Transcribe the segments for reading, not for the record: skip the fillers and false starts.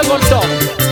konto.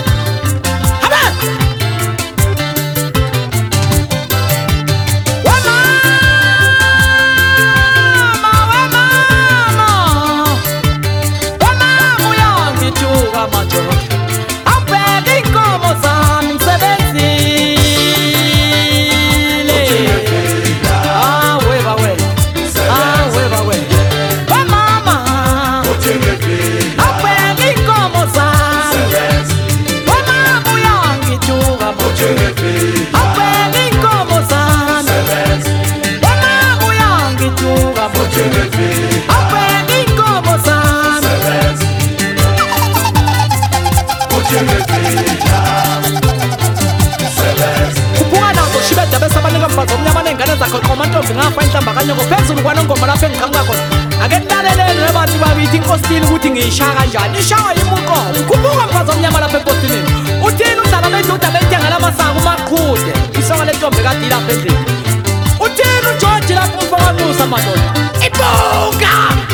Komantombi ngapha inhlambakanyoko phezulu kwanongoma lapho engiqhamuka khona ake nilalelele nabantu bakithi inkosini ukuthi ngiyishaya kanjani ishaya yimuqobo khuphuka mfazi omnyama lapha emposini uthini udlala beduda beyithenga lamasaka umaqhude isonga lentombi kade ilapha endlini uthini uJoji lapho umfokanusa madoda ibuka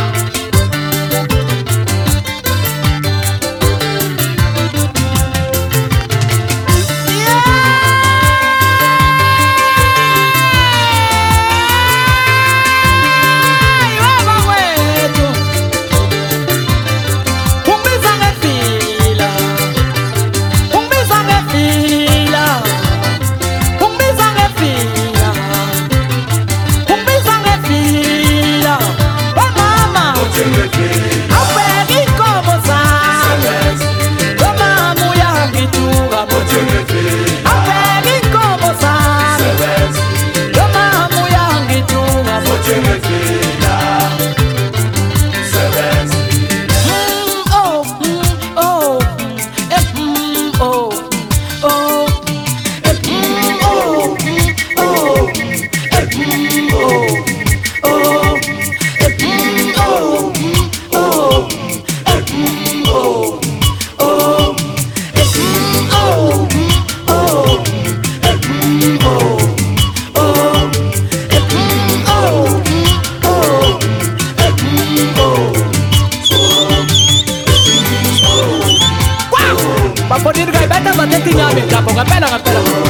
ngapela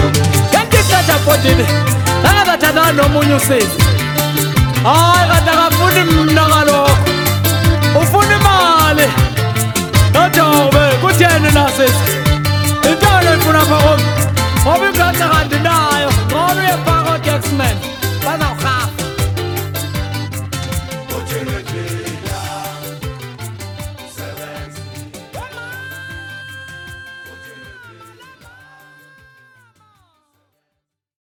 kanti thatha bodini la ngathana nomunye usizi hayi kade